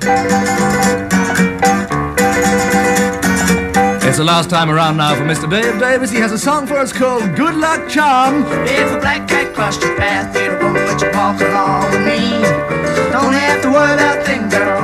It's the last time around now for Mr. Dave Davis. He has a song for us called Good Luck Charm. If a black cat crossed your path, it'll won't let you walk along with me. Don't have to worry about things, girl.